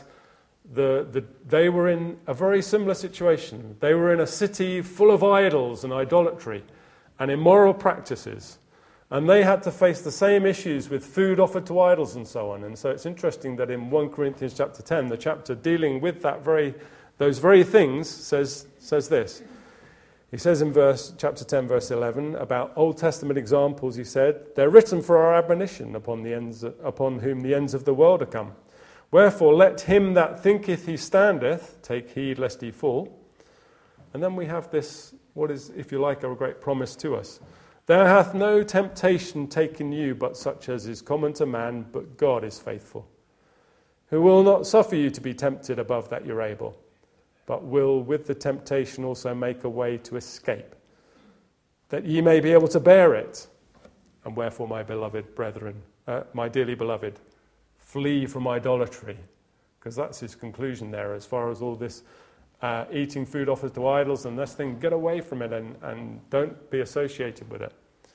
they were in a very similar situation. They were in a city full of idols and idolatry and immoral practices. And they had to face the same issues with food offered to idols and so on. And so it's interesting that in 1 Corinthians chapter 10, the chapter dealing with those very things says this. He says in chapter 10, verse 11, about Old Testament examples, he said, "They're written for our admonition upon whom the ends of the world are come. Wherefore let him that thinketh he standeth take heed lest he fall." And then we have this, what is, if you like, a great promise to us. "There hath no temptation taken you but such as is common to man, but God is faithful, who will not suffer you to be tempted above that you're able, but will with the temptation also make a way to escape, that ye may be able to bear it. And wherefore, my beloved brethren, my dearly beloved, flee from idolatry." Because that's his conclusion there as far as all this eating food offered to idols and this thing. Get away from it and don't be associated with it.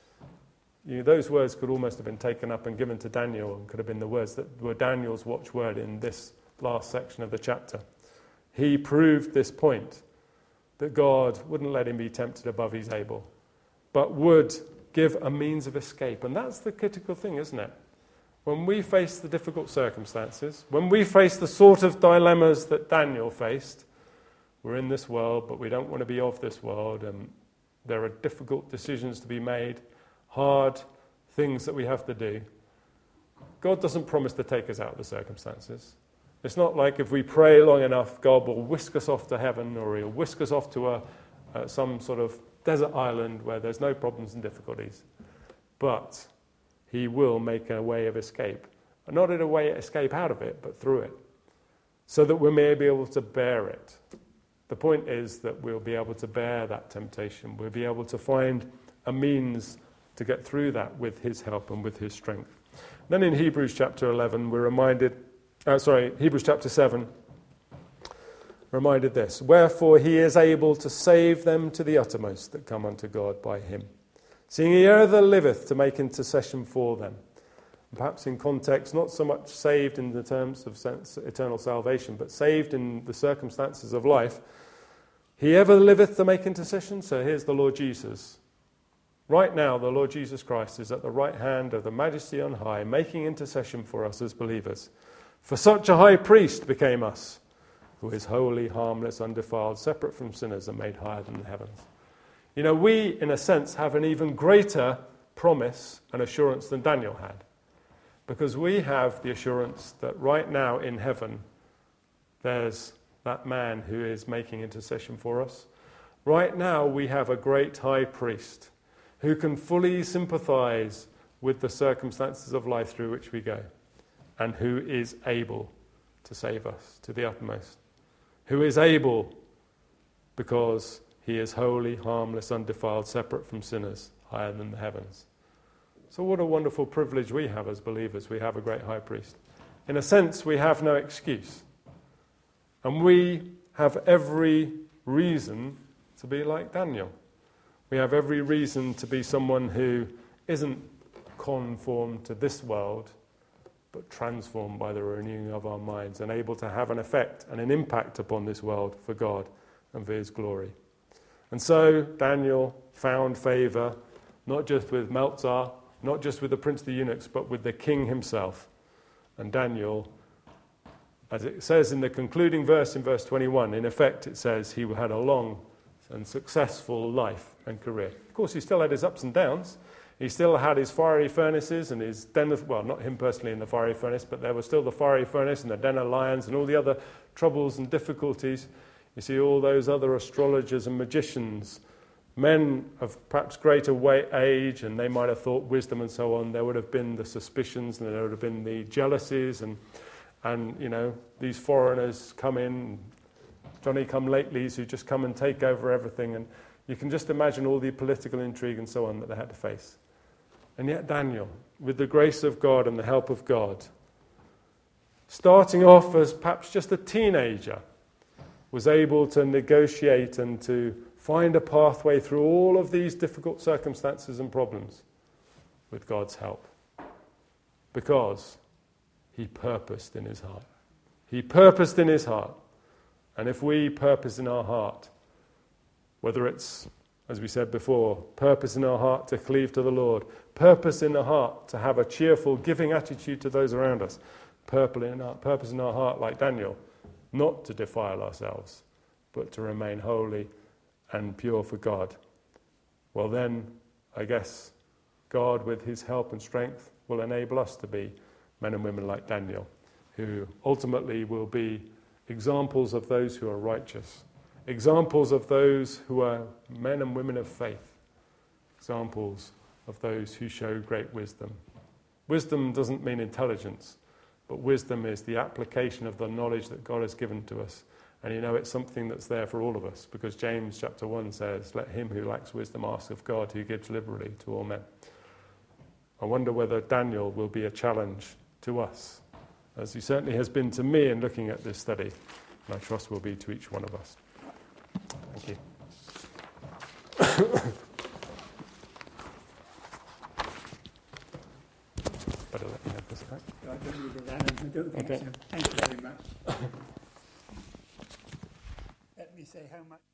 Those words could almost have been taken up and given to Daniel and could have been the words that were Daniel's watchword in this last section of the chapter. He proved this point, that God wouldn't let him be tempted above he's able, but would give a means of escape. And that's the critical thing, isn't it? When we face the difficult circumstances, when we face the sort of dilemmas that Daniel faced, we're in this world, but we don't want to be of this world, and there are difficult decisions to be made, hard things that we have to do. God doesn't promise to take us out of the circumstances. It's not like if we pray long enough, God will whisk us off to heaven, or he'll whisk us off to some sort of desert island where there's no problems and difficulties. But he will make a way of escape. And not in a way of escape out of it, but through it. So that we may be able to bear it. The point is that we'll be able to bear that temptation. We'll be able to find a means to get through that with his help and with his strength. Then in Hebrews chapter 11, we're reminded... Hebrews chapter 7, reminded this. "Wherefore he is able to save them to the uttermost that come unto God by him, seeing he ever liveth to make intercession for them." And perhaps in context, not so much saved in the terms of eternal salvation, but saved in the circumstances of life. He ever liveth to make intercession. So here's the Lord Jesus. Right now, the Lord Jesus Christ is at the right hand of the Majesty on high, making intercession for us as believers. "For such a high priest became us, who is holy, harmless, undefiled, separate from sinners, and made higher than the heavens." We, in a sense, have an even greater promise and assurance than Daniel had. Because we have the assurance that right now in heaven, there's that man who is making intercession for us. Right now, we have a great high priest who can fully sympathize with the circumstances of life through which we go, and who is able to save us to the utmost. Who is able because he is holy, harmless, undefiled, separate from sinners, higher than the heavens. So what a wonderful privilege we have as believers. We have a great high priest. In a sense, we have no excuse. And we have every reason to be like Daniel. We have every reason to be someone who isn't conformed to this world, but transformed by the renewing of our minds and able to have an effect and an impact upon this world for God and for his glory. And so Daniel found favor, not just with Meltzar, not just with the prince of the eunuchs, but with the king himself. And Daniel, as it says in the concluding verse in verse 21, in effect it says he had a long and successful life and career. Of course, he still had his ups and downs. He still had his fiery furnaces and his den of, well, not him personally in the fiery furnace, but there was still the fiery furnace and the den of lions and all the other troubles and difficulties. You see all those other astrologers and magicians, men of perhaps greater age, and they might have thought wisdom and so on. There would have been the suspicions and there would have been the jealousies and these foreigners come in, Johnny-come-latelys who just come and take over everything, and you can just imagine all the political intrigue and so on that they had to face. And yet Daniel, with the grace of God and the help of God, starting off as perhaps just a teenager, was able to negotiate and to find a pathway through all of these difficult circumstances and problems with God's help. Because he purposed in his heart. He purposed in his heart. And if we purpose in our heart, whether it's, as we said before, purpose in our heart to cleave to the Lord, purpose in the heart to have a cheerful, giving attitude to those around us, purpose in our heart, like Daniel, not to defile ourselves, but to remain holy and pure for God, well then, I guess, God, with his help and strength, will enable us to be men and women like Daniel, who ultimately will be examples of those who are righteous, examples of those who are men and women of faith, examples of those who show great wisdom. Wisdom doesn't mean intelligence, but wisdom is the application of the knowledge that God has given to us. And it's something that's there for all of us, because James chapter 1 says, let him who lacks wisdom ask of God, who gives liberally to all men. I wonder whether Daniel will be a challenge to us, as he certainly has been to me in looking at this study, and I trust will be to each one of us. Thank you. Better let me have this back. I don't need it, Alan. I don't think so. Thank you very much. Let me say how much.